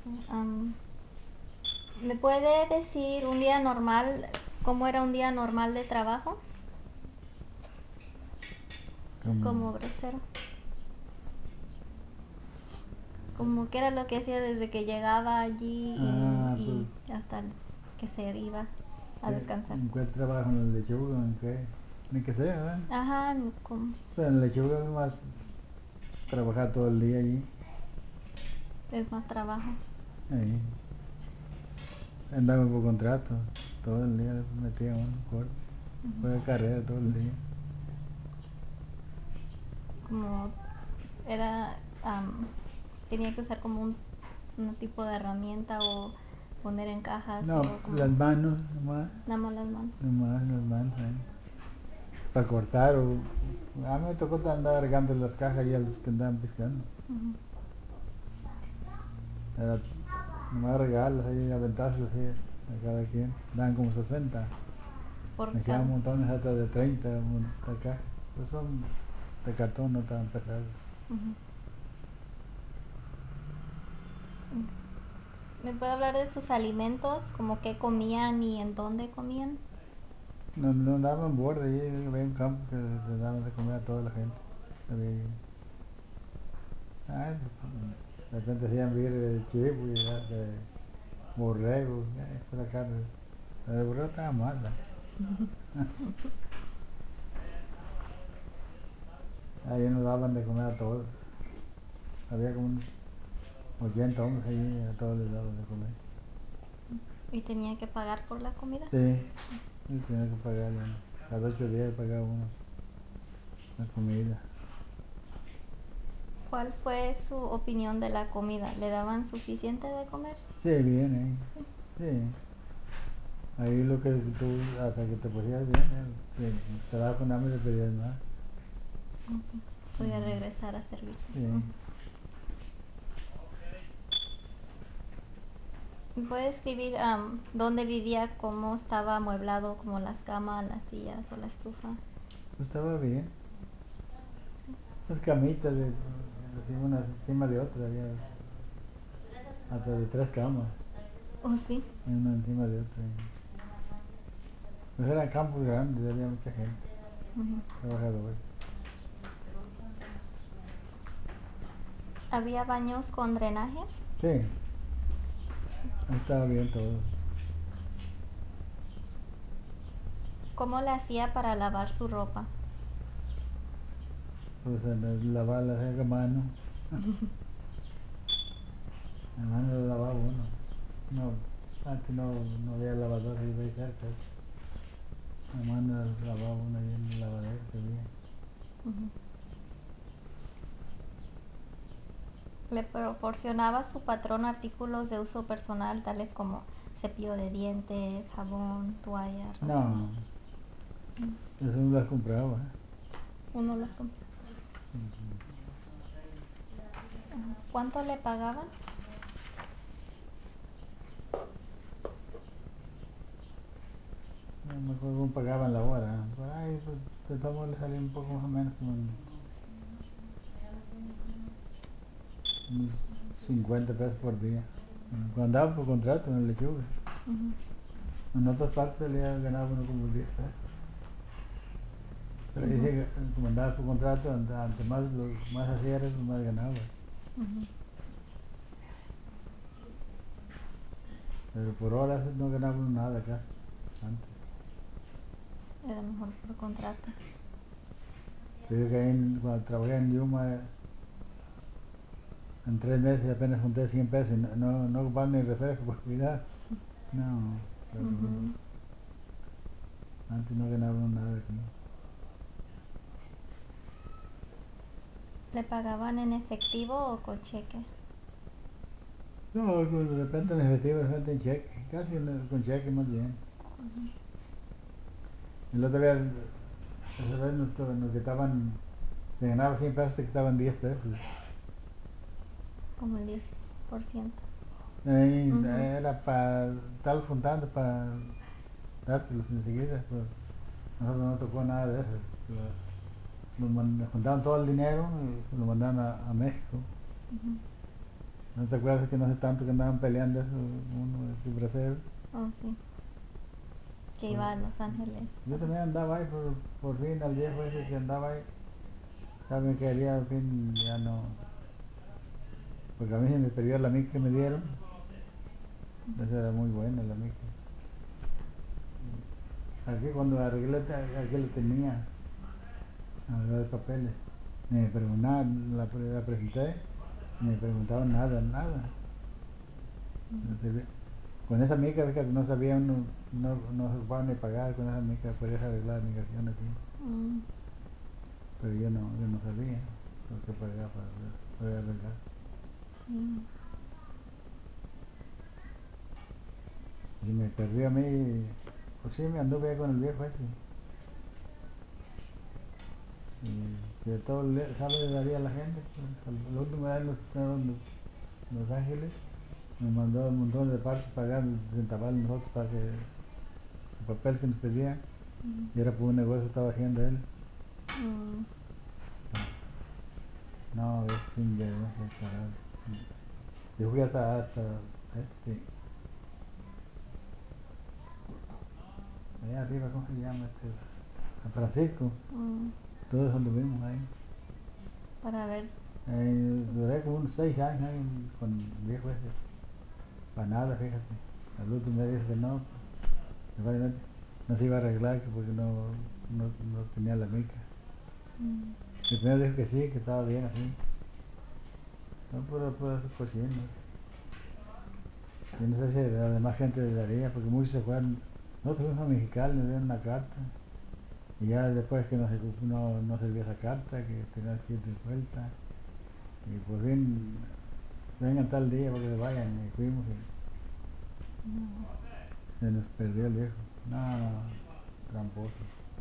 ¿Me puede decir un día normal, cómo era un día normal de trabajo como bracero? Como qué era lo que hacía desde que llegaba allí y hasta que se iba a descansar. ¿En cuál trabajo? ¿En la lechuga? ¿En qué? Ni que sea, ¿verdad? Ajá, como Pero en la lechuga más trabajar todo el día allí. es más trabajo. Ahí. Andamos por contrato, todo el día metía uno, por de carrera todo el día. Como era, tenía que usar como un tipo de herramienta o poner en cajas No, o como las manos nomás, nada más las manos. las manos ahí. Para cortar o... A mí me tocó andar regando las cajas y a los que andaban pescando. Era nomás regalarlas ahí, aventárselas ahí a cada quien. Daban como 60. Por Me cada. quedaban montones hasta de 30 cajas. Pues son de cartón, no estaban pesados. Ujú. ¿Me puede hablar de sus alimentos? Como qué comían y en dónde comían. No andaban en borde, ahí había un campo que le daban de comer a toda la gente. Había, ay, de repente hacían birria de chivo y de borrego, esa carne. La de borrego estaba mala. Ahí nos daban de comer a todos. Había como unos 80 hombres ahí, a todos les daban de comer. Y tenía que pagar por la comida. Sí, sí tenía que pagar, cada 8 días pagaba uno la comida. ¿Cuál fue su opinión de la comida? ¿Le daban suficiente de comer? Sí, bien ahí. Sí. Ahí lo que tú, hasta que te pusieras bien, si te daba con hambre le pedías más. Podía regresar a servirse. Sí. ¿Puede escribir dónde vivía, cómo estaba amueblado, como las camas, las sillas o la estufa? Pues estaba bien. Las camitas, una encima de otra, había hasta de 3 camas, ¿Oh, sí? una encima de otra. Pues eran campos grandes, había mucha gente, Ujú. trabajadores. ¿Había baños con drenaje? Sí, estaba bien todo. ¿Cómo le hacía para lavar su ropa? Pues lavarlas a mano, a mano la lavaba uno. No, antes no había lavadora ahí cerca. A mano la lavaba uno ahí en el lavadero que había. Ujú. ¿Le proporcionaba su patrón artículos de uso personal, tales como cepillo de dientes, jabón, toalla, ropa? No, eso no las compraba. Uno los compró. ¿Cuánto le pagaban? No me acuerdo cómo pagaban la hora. Por ahí, pues, de todo modo le salía un poco más o menos como unos 50 pesos por día. Cuando andaba por contrato en el lechuga. Ujú. En otras partes salía, ganaba uno como 10 pesos. Pero dice Ujú. que como andaba por contrato, ante más, más hacía era, más ganaba. Ujú. Pero por horas no ganaba uno nada acá, antes. Era mejor por contrato. Digo que ahí, cuando trabajé en Yuma, en 3 meses apenas junté 100 pesos y no ocupaba ni refresco por cuidar. No, Ujú. antes no ganaba uno nada aquí. ¿Le pagaban en efectivo o con cheque? No, de repente en efectivo, de repente en cheque, casi con cheque más bien. El otro día, esa vez nos quitaban, se ganaba 100 pesos, te quitaban 10 pesos. Como el 10%. Ahí Ujú. era para estar juntando para dárselos enseguida, pues nosotros no tocó nada de eso. Nos juntaban todo el dinero y lo mandaban a México. Ujú. ¿No te acuerdas que no hace tanto que andaban peleando eso, uno de sus braceros? Oh, sí. Que iba a Los Ángeles. Yo también andaba ahí por fin, al viejo ese que andaba ahí. Ya me quería, al fin, ya no. Porque a mí se me perdió la mica que me dieron. Esa era muy buena la mica. Aquí cuando arreglé, aquí lo tenía, arreglar papeles. Ni me preguntaban, la presenté, ni me preguntaban nada, nada. Con esa mica, fíjate, no sabía uno, no se ocupaba ni pagar con esa mica, podías arreglar la migración aquí. Pero yo no sabía lo que pagaba para poder arreglar. Sí. Y me perdió a mí, pues sí, me anduve con el viejo ese. Y de todo sabe le daría a la gente. Pues, la última vez en Los Ángeles me mandó un montón de partes pagar centavos nosotros para que el papel que nos pedían, y era por un negocio que estaba haciendo él. No, es sin vergüenza, carajo. Yo fui hasta allá arriba, ¿cómo se llama? San Francisco. Todos anduvimos ahí. Para ver. Duré como unos 6 años ahí con el viejo ese. Para nada, fíjate. Al último me dijo que no, no se iba a arreglar porque no tenía la mica. El primero dijo que sí, que estaba bien así. No, por eso cocinas. Yo no sé si la demás gente le daría, porque muchos se fueron. Nosotros fuimos a Mexicali, nos dieron una carta. Y ya después que no servía esa carta, que tenías que ir de vuelta. Y por fin, vengan tal día para que se vayan. Y fuimos y se nos perdió el viejo. No, tramposo.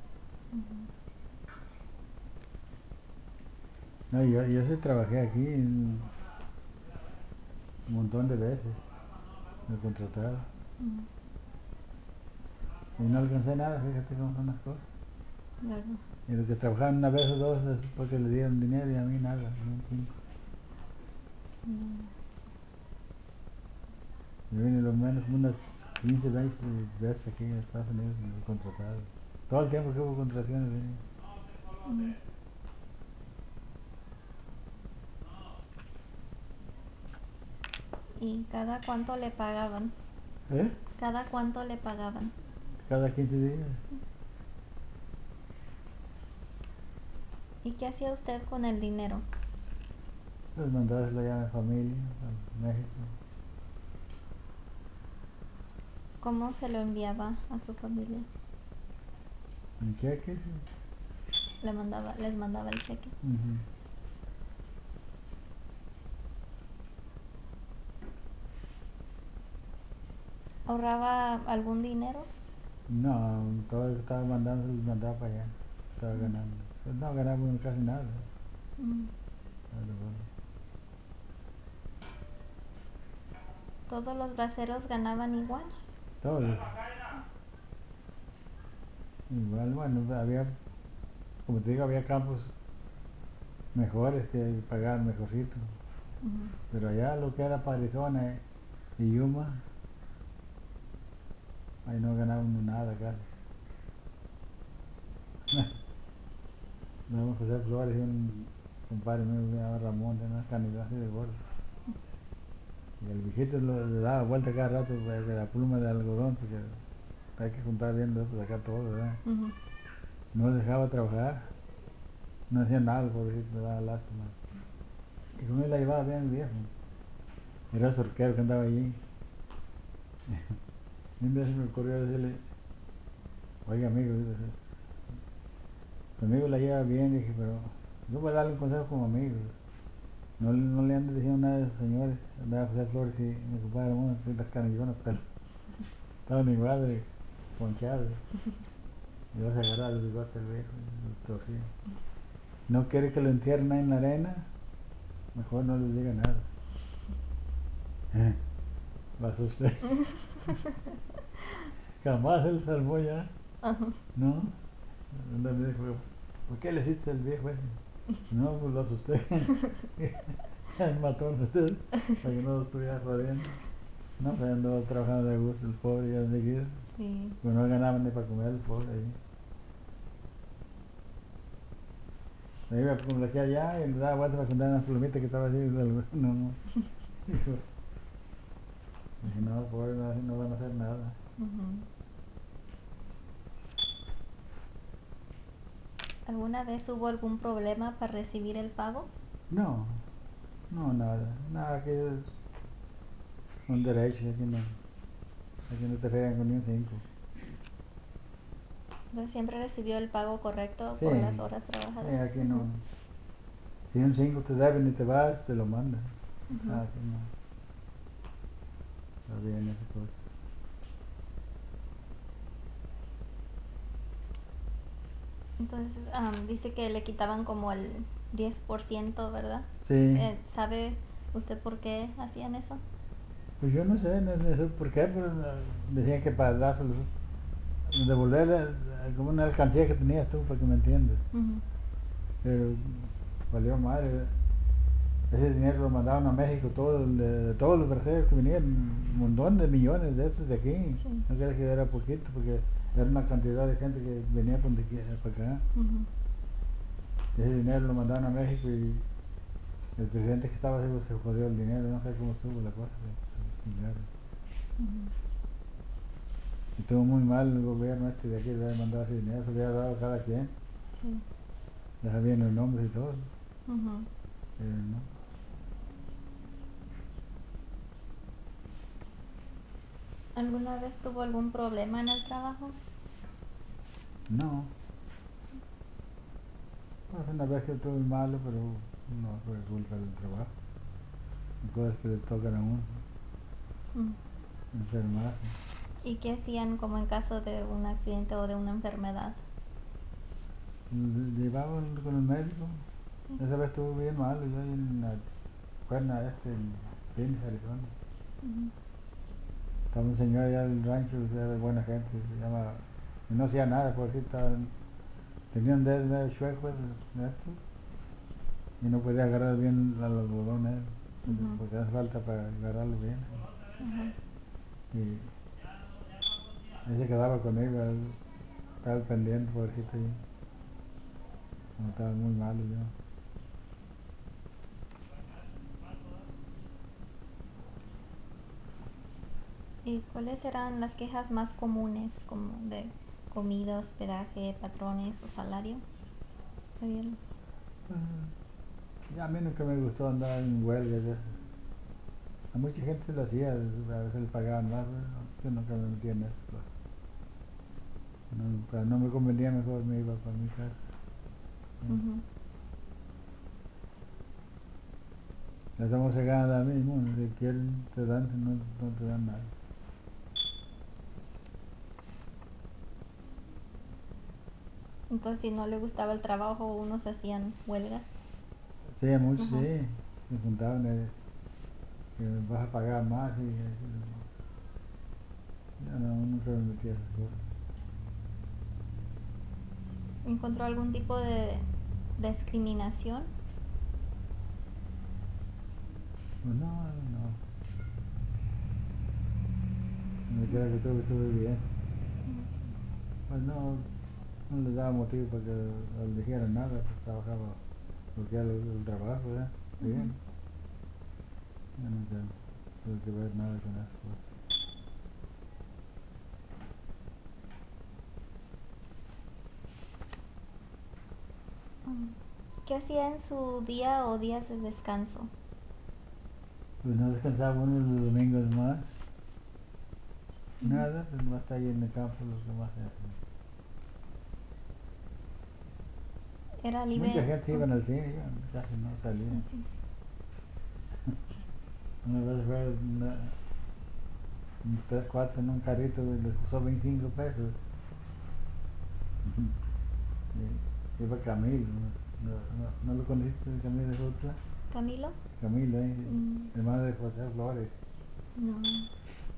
No, yo sí trabajé aquí un montón de veces. Me contrataron. Y no alcancé nada, fíjate cómo son las cosas. ¿Verdad? Y los que trabajaban una vez o dos es porque le dieron dinero y a mí nada, ni un quinto. Yo vine lo menos como unas 15, 20 veces aquí en Estados Unidos y me contrataron. Todo el tiempo que hubo contrataciones vine. ¿Y cada cuánto le pagaban? ¿Eh? ¿Cada cuánto le pagaban? Cada 15 días. ¿Y qué hacía usted con el dinero? Pues mandárselo allá a mi familia, a México. ¿Cómo se lo enviaba a su familia? En cheques. Les mandaba el cheque. ¿Ahorraba algún dinero? No, todo lo que estaba mandando se lo mandaba para allá. Estaba ganando. Pues no ganamos casi nada. ¿Todos los braceros ganaban igual? Todos. Igual, bueno, había, como te digo, había campos mejores que pagaban mejorcito. Pero allá lo que era para Arizona y Yuma, ahí no ganaba uno nada casi. No, José Flores y un compadre mío que se llama Ramón, de unas canibas de gordo. Y el viejito le daba vuelta cada rato de la pluma de algodón, porque hay que juntar bien, pues sacar todo, ¿verdad? No le dejaba trabajar, no hacía nada, el pobrecito, le daba lástima. Y con él la llevaba bien el viejo. Era el sorquero que andaba allí. Y un día se me ocurrió decirle, oiga amigo, conmigo la lleva bien, dije, pero yo voy a darle un consejo como amigo. No le ando diciendo nada de esos señores. Andaba José Flores y mi compadre Ramón, las canillonas, pero estaban igual de ponchados. Y vas a agarrar el bigote del viejo y lo torcía. No quiere que lo entierren ahí en la arena, mejor no les diga nada. Vas usted. Jamás él salvó ya. ¿No? Anda, me dijo, ¿por qué le hiciste al viejo ese? No, pues lo asusté. el matón usted, para que no lo estuviera jodiendo. No, pero andaba trabajando de gusto el pobre ya de aquí. Sí. Pues no ganaba ni para comer el pobre ahí. Me iba como de aquí a allá y le daba vueltas para contar unas plumitas que estaba así. No, no. Dijo, dije, no, pobre, no, no van a hacer nada. Ujú. ¿Alguna vez hubo algún problema para recibir el pago? No, no, nada. Nada que es un derecho, aquí no te fregan con ni un 5. Entonces, ¿siempre recibió el pago correcto Sí, por las horas sí, trabajadas? aquí no. Ujú. Si un 5 te deben y te vas, te lo mandan. Ujú. Aquí no, no viene esa cosa. Entonces, dice que le quitaban como el 10%, ¿verdad? Sí, ¿Sabe usted por qué hacían eso? pues yo no sé, no sé por qué, pero decían que para dárselos, devolverle como una alcancía que tenías tú, para que me entiendas. Ujú. Pero valió madre. Ese dinero lo mandaban a México, todo, de todos los brasileños que venían, un montón de millones de esos de aquí. Sí. No creas que era poquito, porque era una cantidad de gente que venía por aquí, para acá. Ujú. Ese dinero lo mandaban a México y el presidente que estaba así, pues, se jodió el dinero, no sé cómo estuvo la cosa. Dinero. Ujú. Y estuvo muy mal el gobierno este de aquí, le había mandado ese dinero, se le había dado a cada quien, Sí. ya sabían los nombres y todo, Ujú. pero no. ¿Alguna vez tuvo algún problema en el trabajo? No, pues una vez que estuve malo, pero no fue culpa del trabajo, cosas que le tocan a uno, Mm. enfermarse. ¿Y qué hacían como en caso de un accidente o de una enfermedad? Llevaban con el médico, Sí. esa vez estuvo bien malo, yo en la cuerna en Phoenix, Arizona. Ujú. Estaba un señor allá del rancho, era de buena gente, se llama, y no hacía nada, porque tenía un dedo medio chueco de esto, y no podía agarrar bien el algodón él, Ujú. porque hace falta para agarrarlo bien. Ujú. Y él se quedaba conmigo, él estaba al pendiente, pobrecito, y no, estaba muy malo yo. ¿Y cuáles eran las quejas más comunes, como de comida, hospedaje, patrones o salario? ¿Sabía? Y a mí nunca me gustó andar en huelgas de esas. A mucha gente lo hacía, a veces le pagaban más, pero yo nunca me metía en eso. No, cuando no me convenía, mejor me iba para mi casa. Ujú. Las vamos a ganar lo mismo, si quieren te dan, si no, no te dan nada. Entonces, si no le gustaba el trabajo, unos hacían huelgas. Sí, a muchos Ajá. sí, me juntaban que me vas a pagar más y yo no, nunca me metía a esas cosas. ¿Encontró algún tipo de discriminación? Pues no, no, donde quiera que estuve bien. Pues no, no les daba motivo para que les dijeran nada, pues trabajaba porque era el trabajo, ¿verdad? Ujú. Bien, yo nunca tuve que ver nada con esas cosas. Mm. ¿Qué hacía en su día o días de descanso? Pues no descansaba uno los domingos más, Ujú. nada, pues más está ahí en el campo lo que más se hace. ¿Era Mucha libre? gente iba al cine, yo casi no salía. Así. Una vez fue un 3, 4 en un carrito y les costó 25 pesos. Y iba Camilo, no lo conociste, Camilo de Jutla? ¿Camilo? Camilo, Mm. hermano de José Flores. No.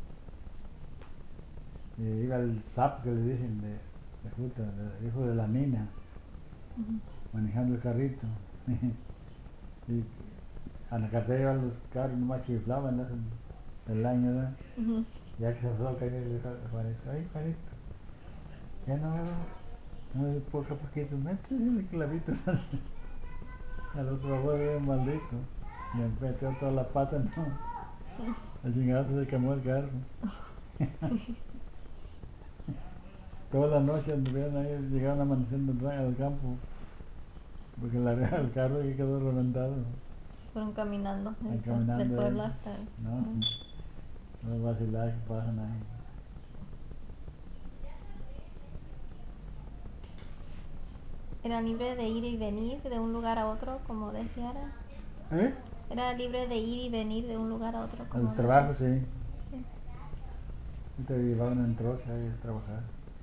Y iba el SAP que le dicen de Jutla, el hijo de la Nina, Ujú. manejando el carrito. Y A la cartera iban los carros nomás chiflaban, ¿no? El año, ¿no? Ujú. Ya que se afloja y le dijo a Juanito, ay Juanito, ya no me poca poquito, métese el clavito al otro abuelo era un maldito. Me metió toda la pata, no. El chingado se quemó el carro. Toda la noche anduvieron ahí, llegaron amaneciendo al campo, porque el carro que quedó reventado, Fueron caminando ahí del caminando pueblo ahí. hasta... No, Ujú. no vaciladas que pasan ahí. Era libre de ir y venir de un lugar a otro, como decía. ¿Eh? Era libre de ir y venir de un lugar a otro, A como los decía. trabajos, sí. Sí. Y te llevaban en trocha ahí a trabajar.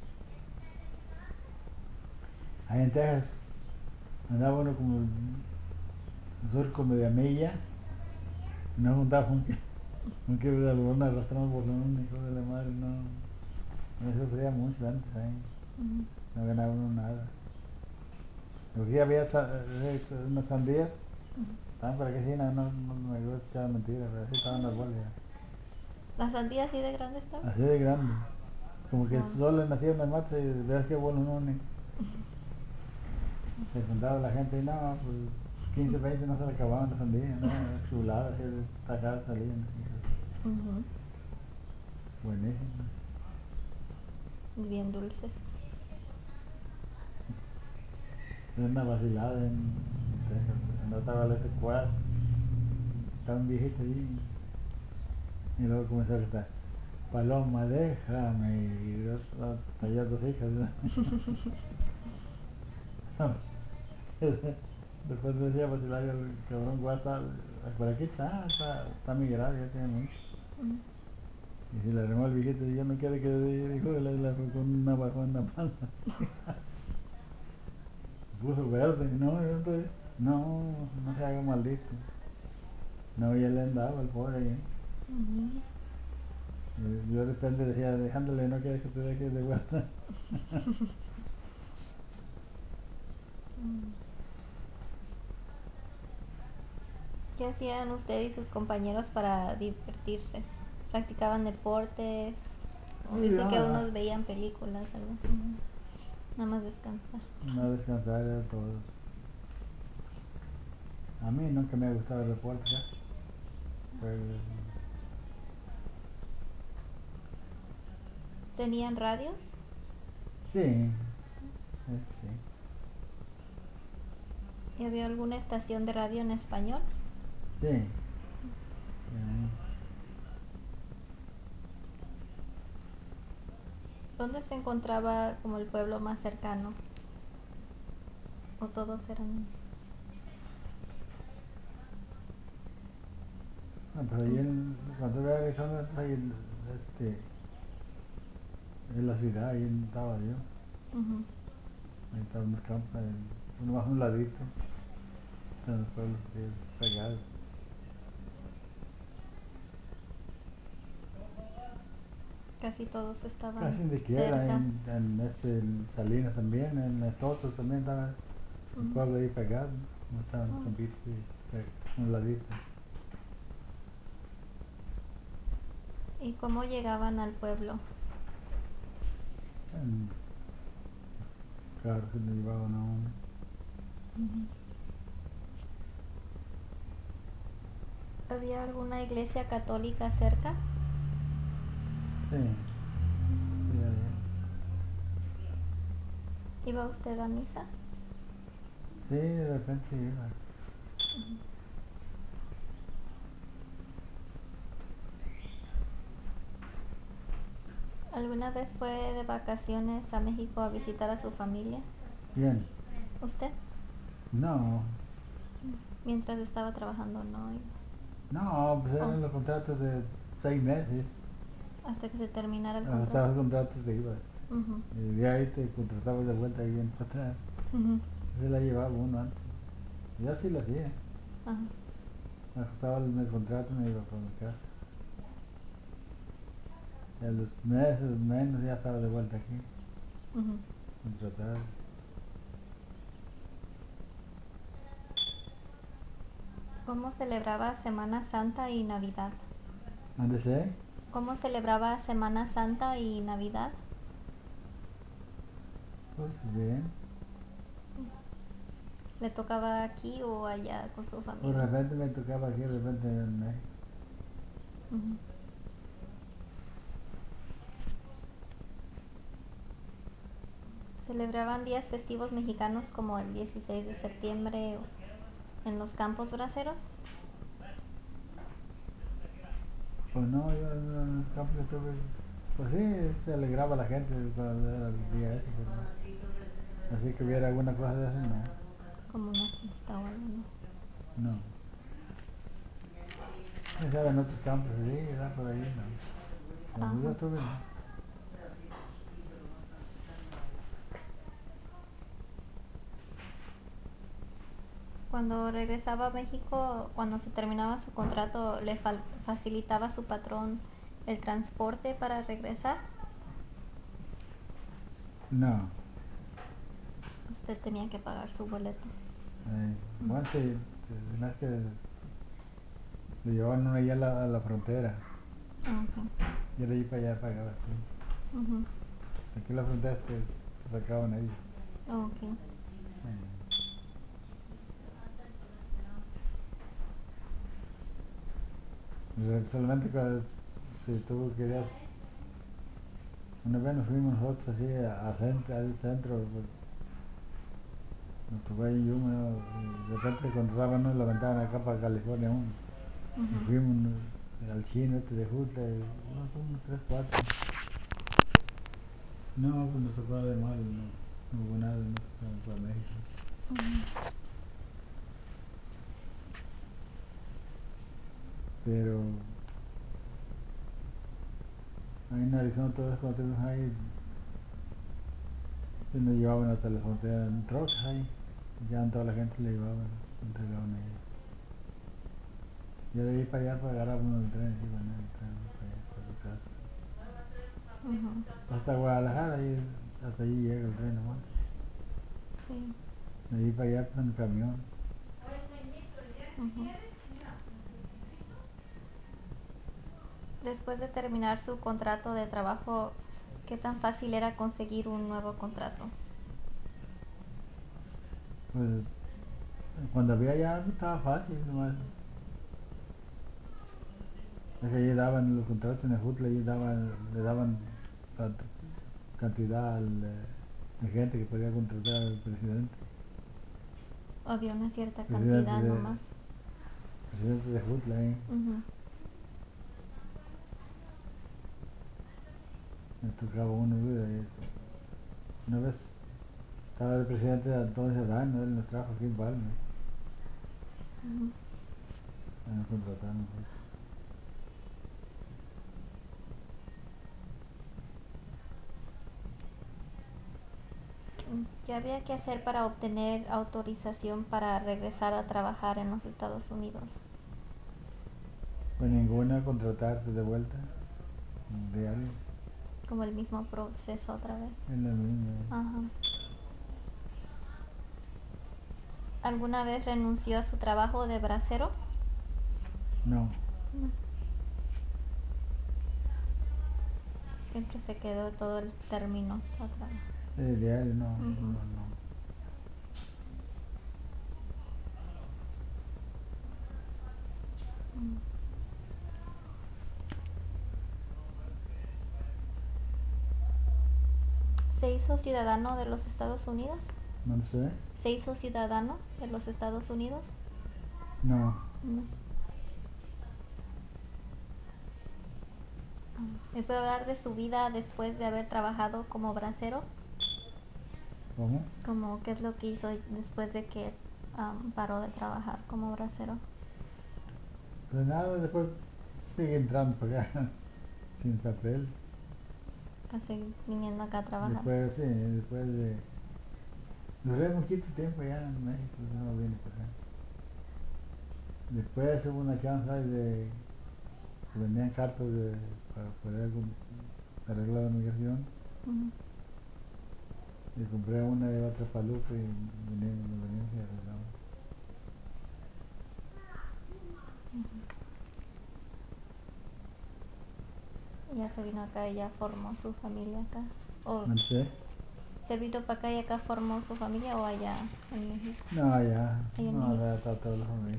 Ahí en Texas andaba uno como nosotros como de milla, y nos juntaba un que de algodón arrastramos por un hijo de la madre, no. No sufría mucho antes ahí, Ujú. no ganaba uno nada. Porque ya había unas sandías, Ujú. estaban por aquí, sí, no me gusta echar mentiras, pero así estaban las bolas ¿La sandía así de grande estaba? ya, así de grande. Como que No. solo nacía en el mate y veas que bueno no se juntaba la gente y no, pues 15, 20 no se le acababan las sandías, no, chuladas, así de tacadas salían, Ujú. buenísimas. Bien dulces. Era una vacilada en Texas, no estaba la secuaz, estaba un viejito ahí y luego comenzó a gritar, Paloma, déjame, y yo traía dos hijas, ¿no? Después decía vacilar el cabrón guata, por aquí está migrado, ya tiene mucho. Ujú. Y si le arrimó el viejito, yo no quiero que dijo de la con una bajón en la panza. Puso verde, no, yo estoy, no se haga maldito. No, ya le andaba el pobre ahí. Ujú. Y yo de repente decía, dejándole, no quieres que te dejes de vuelta. Mm. ¿Qué hacían usted y sus compañeros para divertirse? ¿Practicaban deportes? O Y dice que ya, unos veían películas, algo. Ujú. Nada más descansar. no descansar era todo. A mí nunca me ha gustado el deporte, ¿ya? Pues, ¿Tenían radios? sí, sí. ¿Y había alguna estación de radio en español? Sí, sí. ¿Dónde se encontraba como el pueblo más cercano? ¿O todos eran...? No, pero ahí cuando iba a Arizona, ahí en la ciudad, ahí estaba yo. Ujú. Ahí estaba en los campos, uno más a un ladito, están los pueblos pegados. Casi todos estaban Casi donde quiera, cerca. en Salinas también, en Estotos también estaba el Ujú. pueblo ahí pegado, no estaban los Oh. campitos un ladito. ¿Y cómo llegaban al pueblo? En carros que nos llevaban a uno. Ujú. ¿Había alguna iglesia católica cerca? Sí, sí, ¿Iba usted a misa? sí, de repente iba. Ujú. ¿Alguna vez fue de vacaciones a México a visitar a su familia? Bien, ¿Usted? no, Mientras estaba trabajando, no iba. no, pues Oh, eran los contratos de 6 meses, hasta que se terminara el hasta contrato. los contratos te iba. Ujú. Y de ahí te contratabas de vuelta y bien para atrás. Ujú. Se la llevaba uno antes. Yo sí lo hacía. Ajá. Me ajustaba el contrato y me iba para mi casa. Y a los meses menos ya estaba de vuelta aquí, Ujú. contratado. ¿Cómo celebraba Semana Santa y Navidad? ¿Dónde sé? ¿Cómo celebraba Semana Santa y Navidad? Pues bien. ¿Le tocaba aquí o allá con su Pues de familia? repente me tocaba aquí, de repente en México. Ujú. ¿Celebraban días festivos mexicanos como el 16 de septiembre en los campos braceros? Pues no, yo en los campos estuve, pues sí, se alegraba la gente cuando era el día ese, pero no. Así que hubiera alguna cosa de eso, no. Como una fiesta o algo, ¿no? No. Quién sabe en otros campos, sí, era por ahí, no. Donde yo Ajá. estuve, no. Cuando regresaba a México, cuando se terminaba su contrato, ¿le facilitaba a su patrón el transporte para regresar? No. Usted tenía que pagar su boleto. Bueno, sí, más que lo llevaban uno allá a la frontera. Ujú, Y de ahí para allá pagabas tú. ujú. Aquí en la frontera te sacaban ellos. Ok. Solamente cuando, si tú querías, una vez nos fuimos nosotros así al centro, pues, nos tocó ahí en Yuma, ¿no? Y de repente cuando estábamos nos levantaban acá para California uno. Y Ujú. fuimos al chino este de Jutla, y, no, como 3, 4. No, pues nos tocó de mal, no hubo nada, no tocó para México. Ujú. Pero ahí en Arizona todas las cuando estuvimos ahí, pues nos llevaban hasta la frontera en trocas ahí. Ya toda la gente le llevaban, entregaban ahí. Yo de ahí para allá para agarrar uno del tren, sí, bueno, el tren para allá, para la casa. Ujú. Hasta Guadalajara, ahí, hasta allí llega el tren nomás. Sí. De ahí para allá pues, en el camión. Ujú. Después de terminar su contrato de trabajo, ¿qué tan fácil era conseguir un nuevo contrato? Pues cuando había ya estaba fácil nomás. Es que allí daban los contratos en el Jutla, allí le daban tanta cantidad de gente que podía contratar al presidente. Había una cierta Presidente cantidad de, nomás. presidente de Jutla, ahí. Ujú. Me tocaba uno, una vez estaba el presidente Antonio Sedano, él nos trajo aquí en Palma, Ujú. nos contrataron. ¿Qué había que hacer para obtener autorización para regresar a trabajar en los Estados Unidos? Pues ninguna contratarte de vuelta, diario, Como el mismo proceso otra vez. es lo mismo. Ajá. ¿Alguna vez renunció a su trabajo de bracero? No, No. Siempre se quedó todo el término atrás. diario no, Ujú. no, no. Mm. ¿Se hizo ciudadano de los Estados Unidos? No sé, ¿Se hizo ciudadano de los Estados Unidos? no. No. ¿Me puede hablar de su vida después de haber trabajado como bracero? ¿Cómo? Como qué es lo que hizo después de que paró de trabajar como bracero. Pues nada, después sigue entrando para acá, sin papel. Casi viniendo acá a trabajar. Después, sí, después de... Duré muchito tiempo ya en México, no vine para acá. Después hubo una chance ahí de que vendían cartas para poder arreglar la migración. Ujú. Y compré una y otra paluca y nos venimos y arreglamos. Ya se vino acá y ya formó su familia acá. ¿O No sé. se vino para acá y acá formó su familia o allá en México? No, allá. Allá en No, México. allá está toda la familia.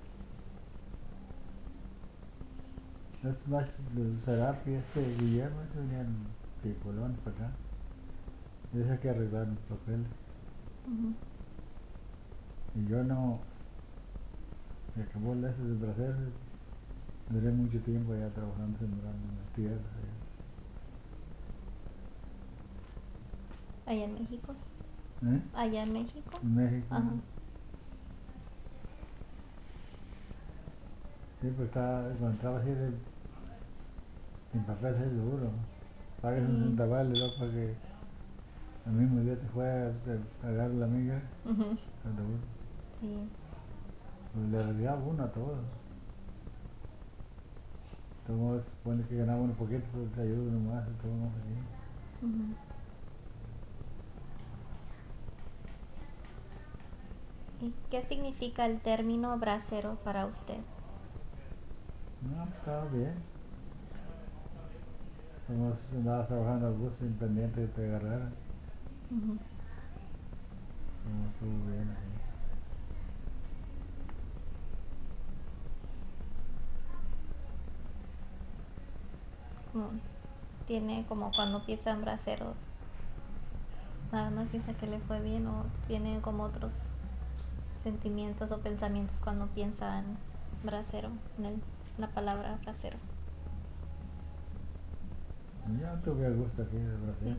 Es más, los Serapi, Guillermo, esos venían pipolones para acá. Y eso hay que arreglar los papeles. Ujú. Y yo no, me acabó el de Brasil, duré mucho tiempo allá trabajando sembrando en la tierra. Allá en México. ¿Eh? Allá en México. En México. Ajá. Sí, pues cuando entraba así sin papel es duro. Pagas un Sí. centaval y luego para que el mismo día te juegas, agarrar la migra, Ujú. es duro. Sí. Pues le arriesgaba uno a todo. Todos pone que ganaba uno poquito, pero te ayuda uno más, todo más aquí. Ujú. ¿Y qué significa el término bracero para usted? No, pues, estaba bien. Como si andabas trabajando al gusto, independiente de que te agarraran. Ujú. Como estuvo bien así. Como- Tiene como cuando piensa en bracero, nada más piensa que le fue bien o tiene como otros sentimientos o pensamientos cuando piensa en bracero, la palabra bracero. Y yo tuve a gusto aquí de Brasil. Sí.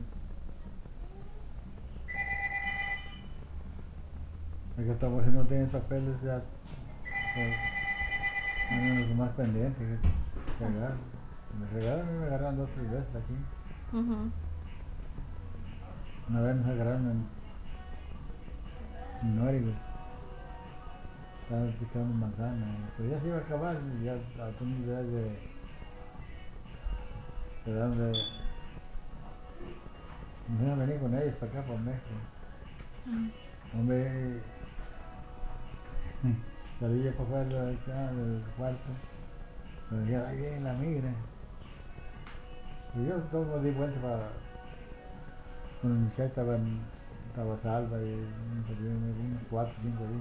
Es que estamos si no tienen papeles ya, pues, uno es más pendiente que Ah. agarran. Me regalan, a mí me agarraron 2 o 3 veces aquí. Ujú. Una vez nos agarraron en Norigo. Estaban picando manzana. Pero ya se iba a acabar, ya a todos ya de donde nos iban a venir con ellos para acá, para México. Ujú. Hombre, salí yo para afuera de acá, del cuarto. Me dijeron, ahí viene la migra. Y yo todo di vuelta para. Con el muchacho estaba Salva y unos 4 o 5 días.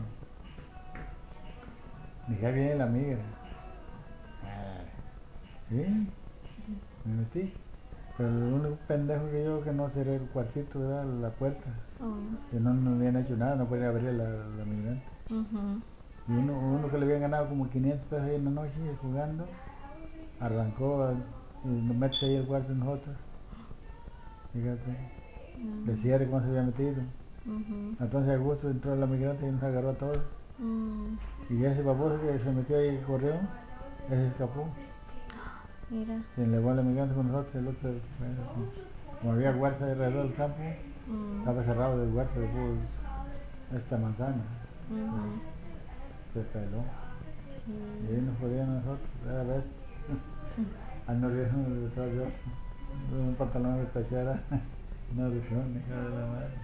Dije, ahí viene la migra. Ah, ¿sí? Me metí. Pero el único pendejo que no cerré el cuartito era la puerta. Oh. Que no habían hecho nada, no podía abrir la migrante. Ujú. Y uno que le habían ganado como 500 pesos ahí en la noche jugando, arrancó y nos mete ahí el cuarto de nosotros. Fíjate, de Mm. cierre cómo se había metido. Ujú. Entonces Augusto entró a la migrante y nos agarró a todos. Mm. Y ese baboso que se metió ahí y corrió, ese escapó. Mira. Se elevó a la migrante con nosotros, el otro, como había guardia alrededor del campo, Mm. estaba cerrado el guardia de esta manzana. Ujú. Se peló. Y ahí Sí. nos jodían a nosotros, cada vez. Al no uno detrás de otro. Un pantalón de pechera, una erupción, hija de la madre.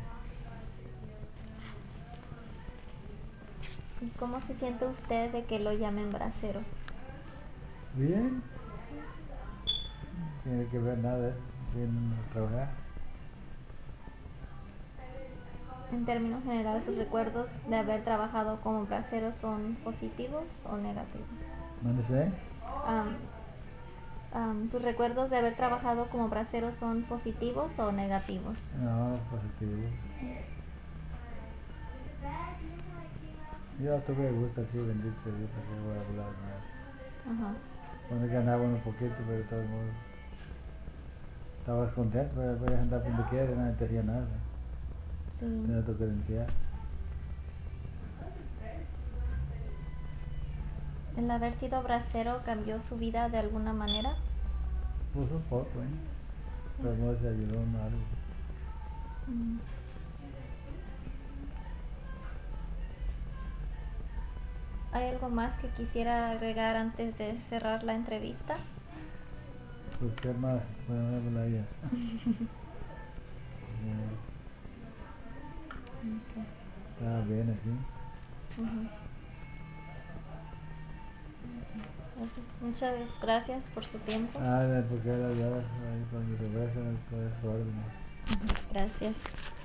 ¿Y cómo se siente usted de que lo llamen bracero? Bien, tiene que ver nada de eso, vienen a trabajar. En términos generales, ¿sus recuerdos de haber trabajado como bracero son positivos o negativos? Mándese, Am, ¿Sus recuerdos de haber trabajado como bracero son positivos o negativos? no, positivo. Yo tuve gusto aquí, bendito sea Dios, para que voy a hablar más. Ajá. Cuando ganaba un poquito, pero de todos modos, estabas contento, podías andar por donde quieras, nadie te hacía nada. Sí. Tenía que limpiar. ¿El haber sido bracero cambió su vida de alguna manera? Pues un poco, ¿eh? De todos modos se ayudó en algo. Mm. ¿Hay algo más que quisiera agregar antes de cerrar la entrevista? Pues qué más, bueno, habla ella. Ok. Estaba bien aquí. Ujú. Gracias. Muchas gracias por su tiempo. Ah, porque era ya, ahí cuando regresan todo es su orden. Gracias.